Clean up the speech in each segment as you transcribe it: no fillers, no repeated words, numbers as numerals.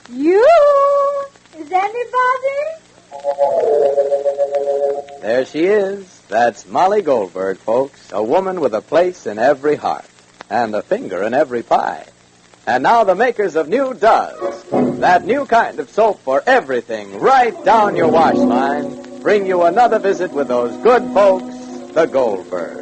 You? Is anybody? There she is. That's Molly Goldberg, folks. A woman with a place in every heart and a finger in every pie. And now the makers of New Does, that new kind of soap for everything right down your wash line, bring you another visit with those good folks, the Goldbergs.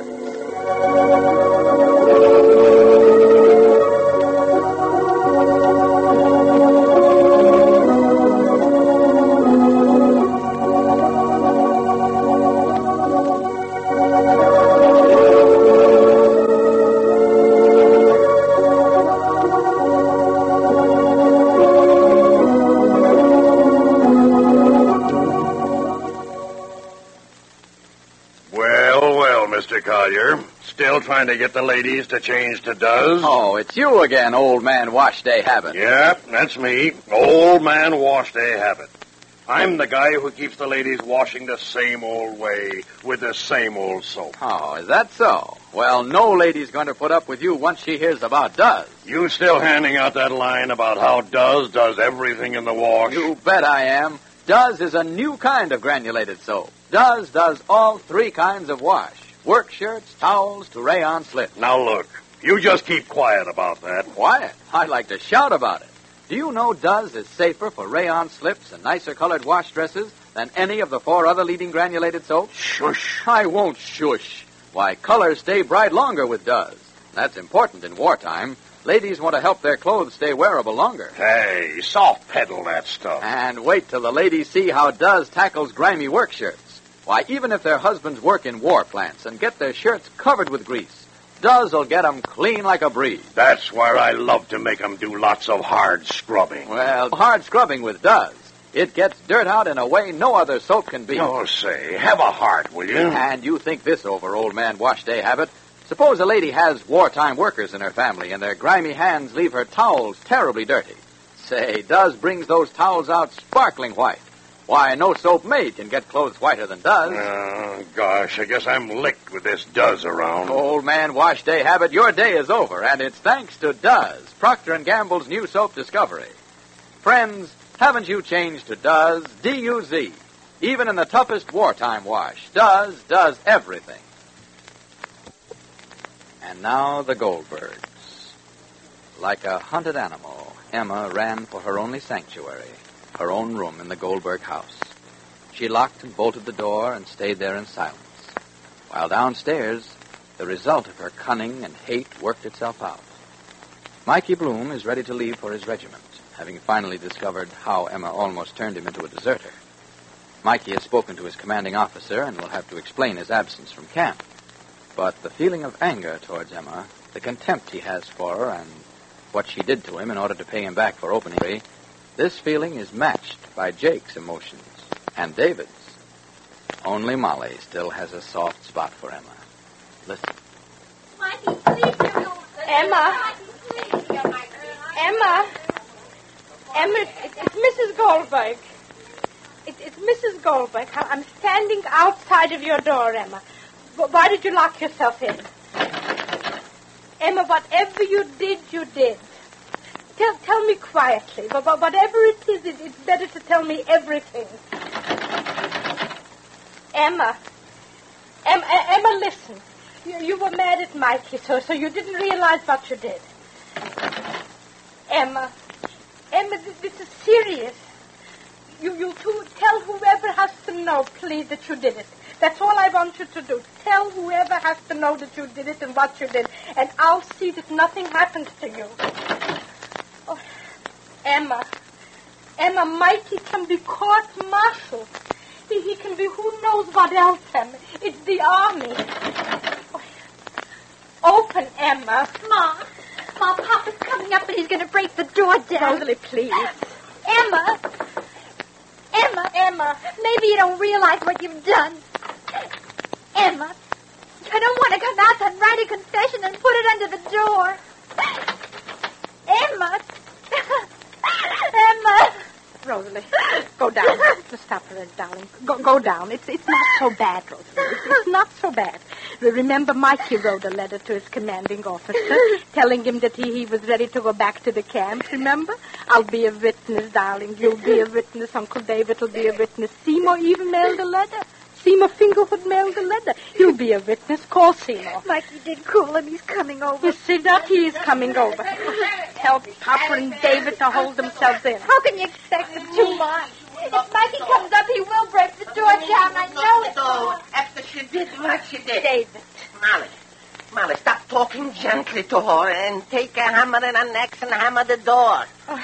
Mr. Collier. Still trying to get the ladies to change to Does? Oh, it's you again, old man Wash Day Habit. Yep, that's me. Old man Wash Day Habit. I'm the guy who keeps the ladies washing the same old way with the same old soap. Oh, is that so? Well, no lady's going to put up with you once she hears about Does. You still handing out that line about how Does does everything in the wash? You bet I am. Does is a new kind of granulated soap. Does all three kinds of wash. Work shirts, towels, to rayon slips. Now look, you just keep quiet about that. Quiet? I'd like to shout about it. Do you know Does is safer for rayon slips and nicer colored wash dresses than any of the four other leading granulated soaps? Shush. I won't shush. Why, colors stay bright longer with Does. That's important in wartime. Ladies want to help their clothes stay wearable longer. Hey, soft pedal that stuff. And wait till the ladies see how Does tackles grimy work shirts. Why, even if their husbands work in war plants and get their shirts covered with grease, Does will get 'em clean like a breeze. That's where I love to make 'em do lots of hard scrubbing. Well, hard scrubbing with Does. It gets dirt out in a way no other soap can beat. Oh, say, have a heart, will you? And you think this over, old man Wash Day Habit. Suppose a lady has wartime workers in her family and their grimy hands leave her towels terribly dirty. Say, Does brings those towels out sparkling white. Why, no soap made can get clothes whiter than Does. Oh, gosh, I guess I'm licked with this Does around. Old man Wash Day Habit, your day is over, and it's thanks to Does, Procter & Gamble's new soap discovery. Friends, haven't you changed to Does, D-U-Z? Even in the toughest wartime wash, Does does everything. And now the Goldbergs. Like a hunted animal, Emma ran for her only sanctuary, her own room in the Goldberg house. She locked and bolted the door and stayed there in silence. While downstairs, the result of her cunning and hate worked itself out. Mikey Bloom is ready to leave for his regiment, having finally discovered how Emma almost turned him into a deserter. Mikey has spoken to his commanding officer and will have to explain his absence from camp. But the feeling of anger towards Emma, the contempt he has for her, and what she did to him in order to pay him back for opening day, this feeling is matched by Jake's emotions and David's. Only Molly still has a soft spot for Emma. Listen. Mikey, please don't. Emma. Emma. Emma, it's Mrs. Goldberg. It's Mrs. Goldberg. I'm standing outside of your door, Emma. Why did you lock yourself in? Emma, whatever you did, you did. Tell me quietly. But whatever it is, it's better to tell me everything. Emma, listen. You were mad at Mikey, so you didn't realize what you did. Emma, this is serious. You two tell whoever has to know, please, that you did it. That's all I want you to do. Tell whoever has to know that you did it and what you did, and I'll see that nothing happens to you. Oh, Emma, Mikey can be court-martialed. He can be who knows what else, Emma. It's the army. Oh, open, Emma. Ma, Papa's coming up and he's going to break the door down. Rosalie, please. Emma, maybe you don't realize what you've done. Emma, I don't want to come out and write a confession and put it under the door. Emma. Rosalie, go down. Stop for a darling. Go down. It's not so bad, Rosalie. It's not so bad. Remember, Mikey wrote a letter to his commanding officer telling him that he was ready to go back to the camp, remember? I'll be a witness, darling. You'll be a witness. Uncle David will be a witness. Seymour even mailed a letter. Seymour Fingerhood mailed a letter. You'll be a witness. Call Seymour. Mikey did call him. He's coming over. You see that? He is coming over. Tell Papa and David to hold themselves in. How can you expect them to, Ma? If Mikey comes up, he will break the door down. I know it. So, after she did what she did. David. Molly, stop talking gently to her and take a hammer and an axe and hammer the door. Oh.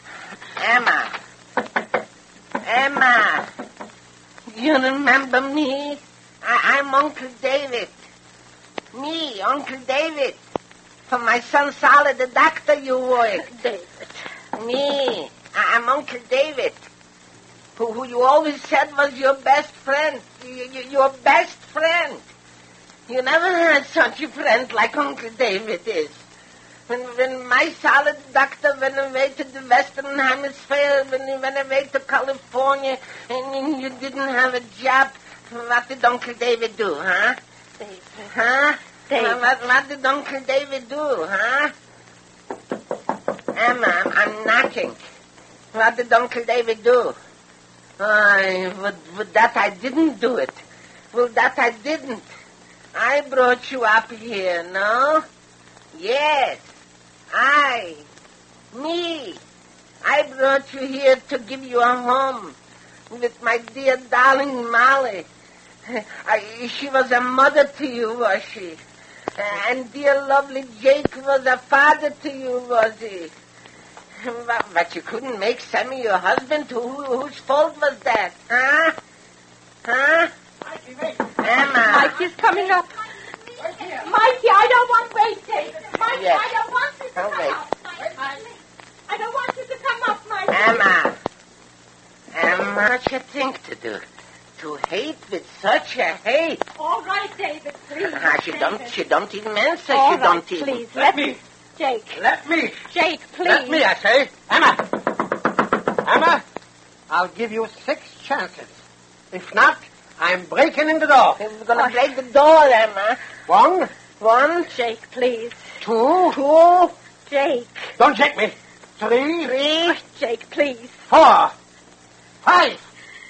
Emma. You remember me? I'm Uncle David. Me, Uncle David. For my son Sally, the doctor you work. David. Me. I'm Uncle David. Who you always said was your best friend. Your best friend. You never had such a friend like Uncle David is. When my solid doctor went away to the Western Hemisphere, when he went away to California, and you didn't have a job, what did Uncle David do, huh? David. Huh? David. What did Uncle David do, huh? Emma, I'm knocking. What did Uncle David do? With that I didn't do it. With that I didn't. I brought you up here, no? Yes. Me. I brought you here to give you a home with my dear darling Molly. She was a mother to you, was she? And dear lovely Jake was a father to you, was he? But you couldn't make Sammy your husband? Whose fault was that, huh? Mikey, wait. Emma. Mikey's coming up. Mikey, I don't want wait, David. Mikey, Yes. I don't want you to I'll come wait. up. I don't want you to come up, Mikey. Emma, what you think to do? To hate with such a hate? All right, David, please. She don't even answer. All She right, don't even. please. Let me. Jake. Let me. Jake, please. Let me, I say. Emma, I'll give you 6 chances. If not, I'm breaking in the door. We're going to break the door, Emma. 1, Jake, please. 2. Jake. Don't check me. 3. Jake, please. 4. 5.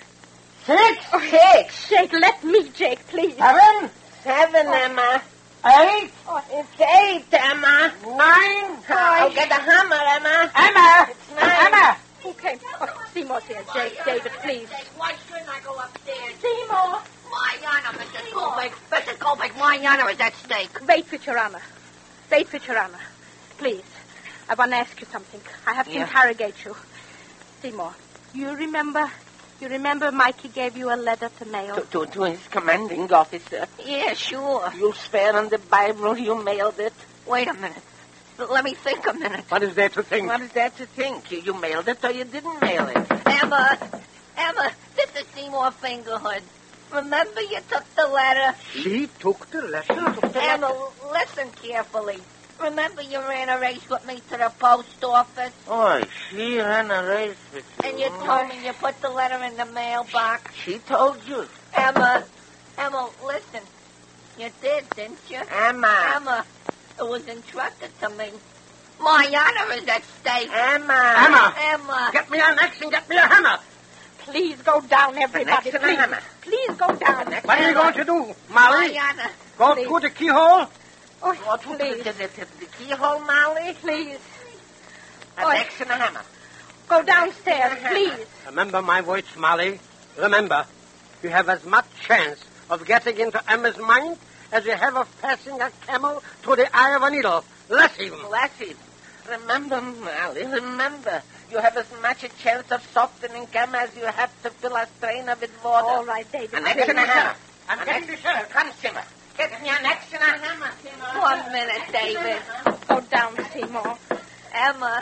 6. Jake, let me, Jake, please. 7. 7, Emma. 8. It's 8, Emma. 9. I'll get a hammer, Emma. Emma. It's 9. Emma. Okay. Oh, Seymour's here. Jake, David, please. Why shouldn't I go upstairs? Seymour. My honor, Mr. Colbeck. Mr. Colbeck, my honor is at stake. Wait, with your honor. Wait, with your honor. Please. I want to ask you something. I have to interrogate you. Seymour, you remember Mikey gave you a letter to mail? To his commanding officer. Yeah, sure. You swear on the Bible you mailed it? Wait a minute. Let me think a minute. What is there to think? What is that to think? You mailed it or you didn't mail it? Emma, this is Seymour Fingerhood. Remember you took the letter? She took the letter. Emma, listen carefully. Remember you ran a race with me to the post office? Oh, she ran a race with you. And you told me you put the letter in the mailbox? She told you. Emma, listen. You did, didn't you? Emma. It was entrusted to me. My honor is at stake. Emma. Get me an axe and get me a hammer. Please go down, everybody. An axe and a hammer. Please go down. What are you going to do, Molly? My honor. Go Please. through the keyhole? Oh, What would please. the keyhole, Molly? Please. An axe and a hammer. Go downstairs, please. Remember my words, Molly. Remember, you have as much chance of getting into Emma's mind as you have of passing a camel through the eye of a needle. Less even. Remember, Molly, remember. You have as much a chance of softening Emma as you have to fill a strainer with water. All right, David. An axe and a hammer. I'm getting the sheriff. Come, Simmer. Get me an axe and a hammer, Simmer. 1 minute, David. Go down, Seymour. Emma,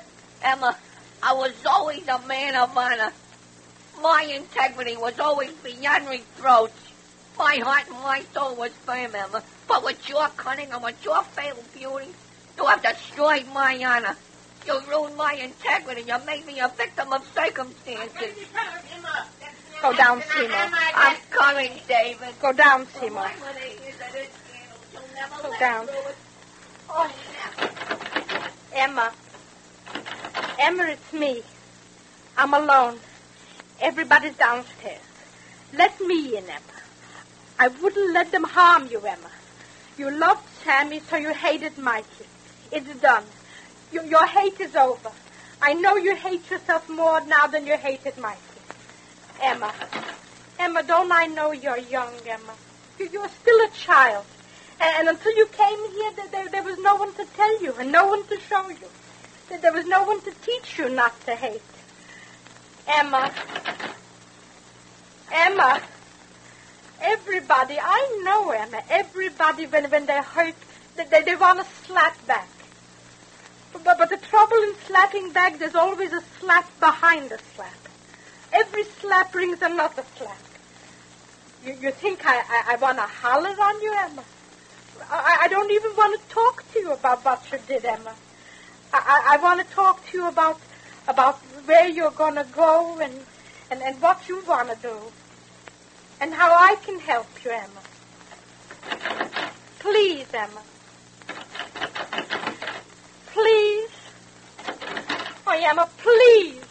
I was always a man of honor. My integrity was always beyond reproach. My heart and my soul was firm, Emma. But with your cunning and with your fatal beauty, you have destroyed my honor. You ruined my integrity. You made me a victim of circumstances. Go down, Seymour. I'm coming, David. Go down, Seymour. Go Go down. Oh. Emma. Emma, it's me. I'm alone. Everybody's downstairs. Let me in, Emma. I wouldn't let them harm you, Emma. You loved Sammy, so you hated Mikey. It's done. Your hate is over. I know you hate yourself more now than you hated Mikey. Emma. Emma, don't I know you're young, Emma? You're still a child. And until you came here, there was no one to tell you and no one to show you. There was no one to teach you not to hate. Emma. Emma. Everybody, I know, Emma, everybody, when they're hurt, they want to slap back. But the trouble in slapping back, there's always a slap behind the slap. Every slap brings another slap. You think I want to holler on you, Emma? I don't even want to talk to you about what you did, Emma. I want to talk to you about where you're going to go and what you want to do. And how I can help you, Emma. Please, Emma. Please. Oh, Emma, please.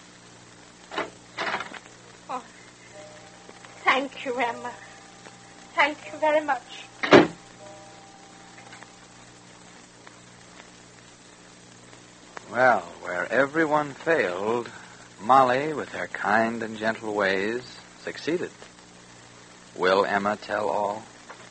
Oh, thank you, Emma. Thank you very much. Well, where everyone failed, Molly, with her kind and gentle ways, succeeded. Will Emma tell all?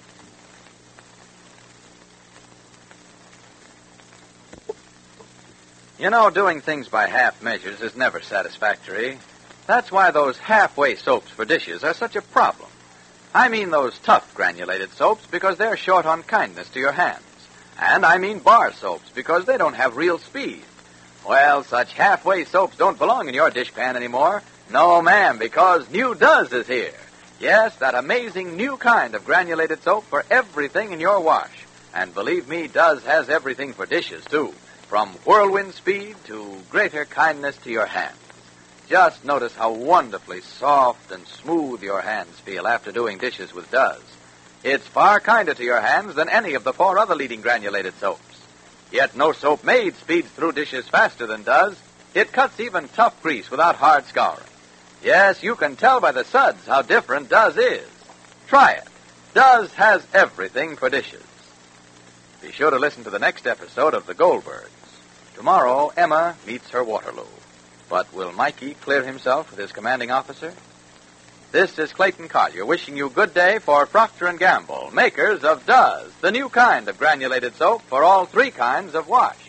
You know, doing things by half measures is never satisfactory. That's why those halfway soaps for dishes are such a problem. I mean those tough granulated soaps because they're short on kindness to your hands. And I mean bar soaps because they don't have real speed. Well, such halfway soaps don't belong in your dishpan anymore. No, ma'am, because New Does is here. Yes, that amazing new kind of granulated soap for everything in your wash. And believe me, Does has everything for dishes, too. From whirlwind speed to greater kindness to your hands. Just notice how wonderfully soft and smooth your hands feel after doing dishes with Does. It's far kinder to your hands than any of the 4 other leading granulated soaps. Yet no soap made speeds through dishes faster than Does. It cuts even tough grease without hard scouring. Yes, you can tell by the suds how different Does is. Try it. Does has everything for dishes. Be sure to listen to the next episode of The Goldbergs. Tomorrow, Emma meets her Waterloo. But will Mikey clear himself with his commanding officer? This is Clayton Collier wishing you good day for Procter & Gamble, makers of Does, the new kind of granulated soap for all 3 kinds of wash.